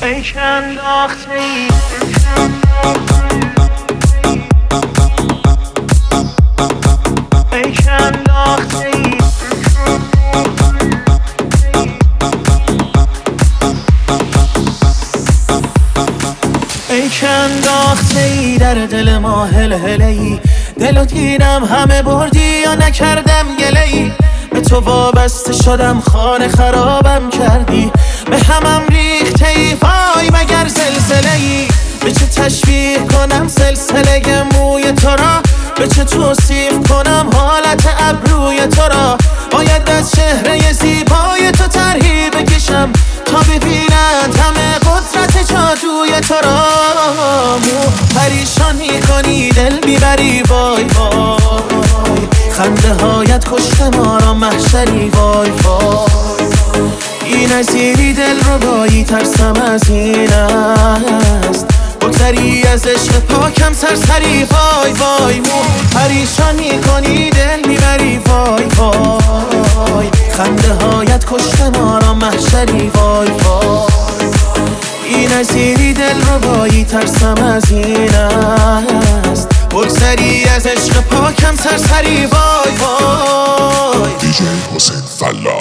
ای که انداخته ای ای که انداخته ای ای که انداخته ای در دل ما هلهله ای دلو دیدم همه بردی یا نکردم گله ای به تو وابسته شدم خانه خرابم کردی به همم ریخته ای وای مگر زلزله ای به چه تشبیه کنم سلسله موی تو را به چه توصیف کنم حالت ابروی تو را باید از چهره زیبای تو طرحی بکشم تا ببینند همه قدرت جادوی تو را پریشان میکنی دل میبری وای وای خنده هایت کشته ما را محشری وای وای این نظیری دل رو بایی ترسم از این است بگذری از عشق پاکم سرسری وای وای پریشان میکنی دل میبری وای وای خنده هایت کشته ما را محشری وای وای این نظیری دل رو بایی ترسم از این است بگذری از عشق پاکم سرسری وای وای دیجی حسین فلاح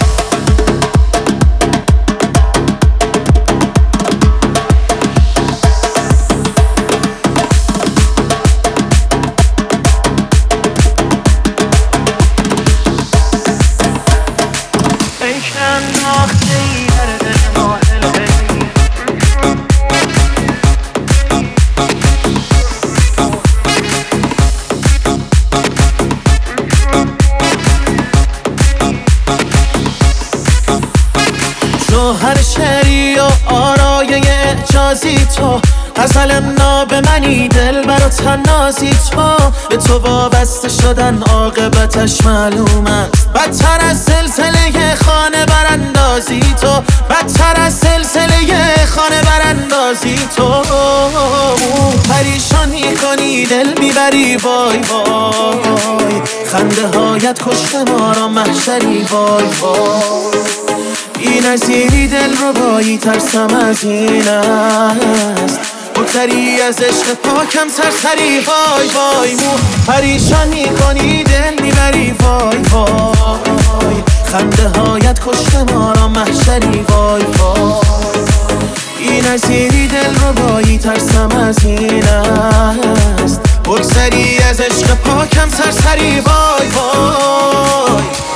هر شعری و آرای اعجازی تو غزل ناب منی دل برا تنازی تو به تو وابسته شدن عاقبتش معلوم است بدتر از سلسله خانه براندازی تو بدتر از سلسله خانه براندازی تو پریشان میکنی دل میبری وای وای خنده هایت کشته ما را محشری وای وای این نظیری دل رو بایی ترسم از این است بگذری از عشق پاکم سرسری وای وای پریشان میکنی دل میبری وای وای خنده هایت کشته ما را محشری وای وای این نظیری دل رو بایی ترسم از این است بگذری از عشق پاکم سرسری وای وای